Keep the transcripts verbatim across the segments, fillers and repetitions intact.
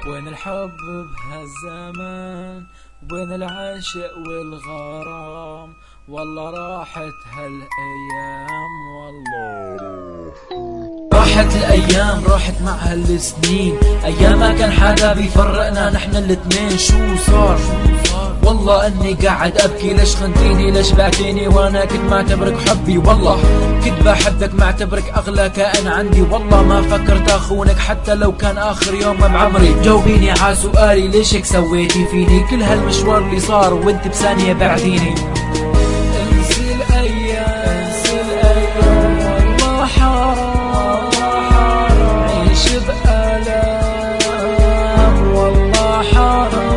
وين الحب بهالزمان، وين العشق والغرام، والله راحت هالايام، والله راحت الايام، راحت معها السنين، ايام ما كان حدا بيفرقنا نحن الاتنين. شو صار؟ والله اني قاعد ابكي، ليش خنتيني ليش بعتيني وانا كنت معتبرك حبي، والله كنت بحبك معتبرك اغلى كائن عندي، والله ما فكرت اخونك حتى لو كان اخر يوم بعمري. جاوبيني على سؤالي ليش هيك سويتي فيني، كل هالمشوار اللي صار وانت بثانية بعديني. انسي الايام انسي الايام، والله حرام عيش بآلام، والله حرام.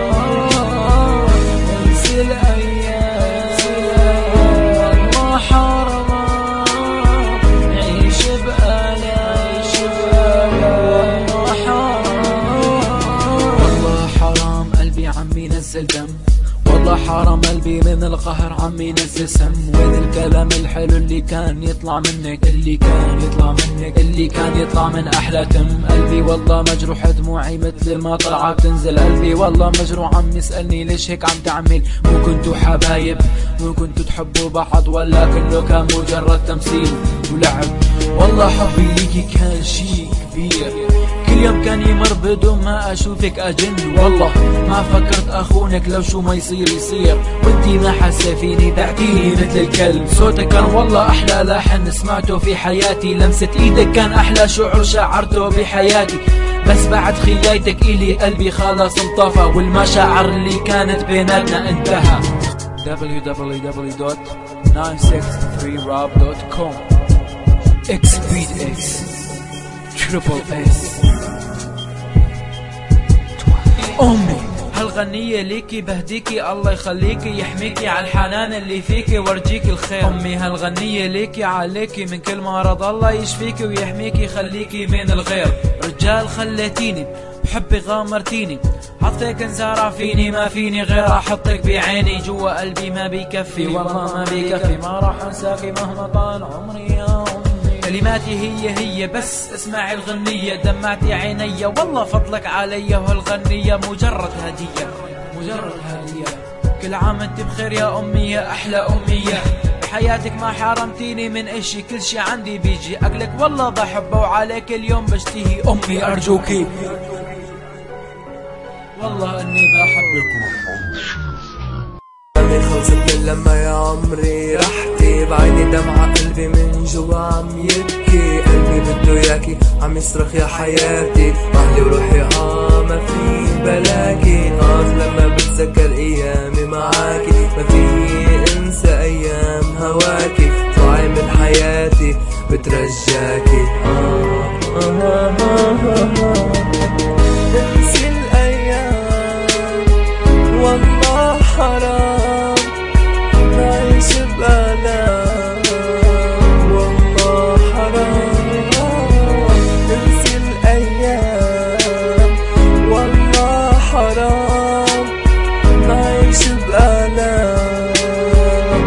عمي نزل دم، والله حرام قلبي من القهر عمي نزل سم. وين الكلام الحلو اللي كان يطلع منك، اللي كان يطلع منك، اللي كان يطلع من احلى تم. قلبي والله مجروح دموعي مثل ما طلعت تنزل. قلبي والله مجروح عم يسألني ليش هيك عم تعمل، مو كنتوا حبايب، مو كنتوا تحبوا بعض، ولا كله كان مجرد تمثيل ولعب. والله حبي ليكي كان شي كبير، كل يوم كان يمر بدون ما اشوفك اجن. والله ما فكرت اخونك لو شو ما يصير يصير، وانتي ما حاسه فيني بعتيني مثل الكلب. صوتك كان والله احلى لحن سمعته في حياتي، لمسة ايدك كان احلى شعور شعرته بحياتي، بس بعد خيايتك الي قلبي خلاص انطفى، والمشاعر اللي كانت بيناتنا انتهى. دبليو دبليو دبليو دوت ناين سكس ثري روب دوت كوم إكس بي إكس تريبل إس. أمي هالغنية ليكي بهديكي، الله يخليكي يحميكي على الحنان اللي فيكي وارجيكي الخير. أمي هالغنية ليكي عليكي من كل مرض، الله يشفيكي ويحميكي يخليكي من الغير. رجال خليتيني بحبي غامرتيني، حطيك انزارع فيني ما فيني غير احطك بعيني، جوا قلبي ما بيكفي والله ما بيكفي، ما راح انساكي مهما طال عمري يا أمي. كلماتي هي هي بس اسمعي الغنية، دمعتي عيني والله فضلك علي، وهالغنية مجرد هدية مجرد هدية. كل عام انت بخير يا أمي يا أحلى أمية، بحياتك ما حرمتيني من اشي، كل شي عندي بيجي أقلك والله بحبه، وعليك اليوم بشتهي أمي أرجوكي، والله اني بحبكم. خلصت من لما يا عمري رحتي، بعيني دمعة قلبي من جوا عم يبكي، قلبي بده ياكي عم يصرخ يا حياتي، اهلي وروحي اه ما في بلاكي، اه لما بتذكر ايامي معاكي، ما في انسى ايام هواكي، طلعي من حياتي بترجاكي اه اه اه اه اه. انسي الايام والله حرام نعيش بآلام، والله حرام. انسي الايام والله حرام نعيش بآلام.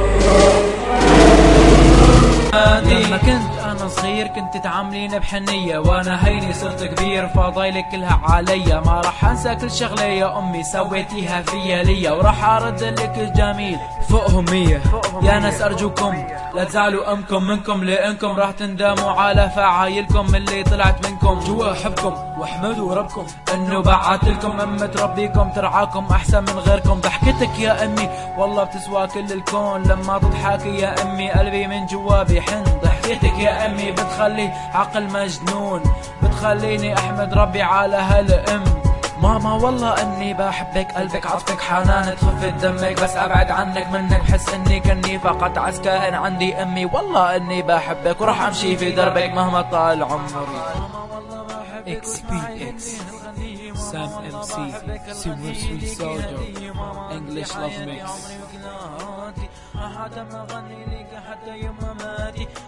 لما كنت انا صغير كنت تعاملين بحنية، وانا هيني صرت كبير فضايلك كلها عليا، ما راح انسى كل شغلة يا امي سويتيها فيا ليا، وراح ارد لك الجميل فوقهم مية. يا ناس ارجوكم لا تزعلوا امكم منكم، لانكم راح تندموا على فعايلكم اللي طلعت منكم. جوا احبكم واحمدوا ربكم انه بعتلكم امة ربيكم ترعاكم احسن من غيركم. ضحكتك يا امي والله بتسوى كل الكون، لما تضحكي يا امي قلبي من جوا بيحن. ضحكتك يا امي بتخلي عقل مجنون، بتخليني احمد ربي على هالام. ماما والله اني بحبك، قلبك عطفك حنان تخفت دمك، بس ابعد عنك منك بحس اني كني فقط عسكائن عندي امي. والله اني بحبك وراح امشي في دربك مهما طال عمري. إكس بي إكس سام ام سي سوبر سويت سولجر انجلش لاف ميكس.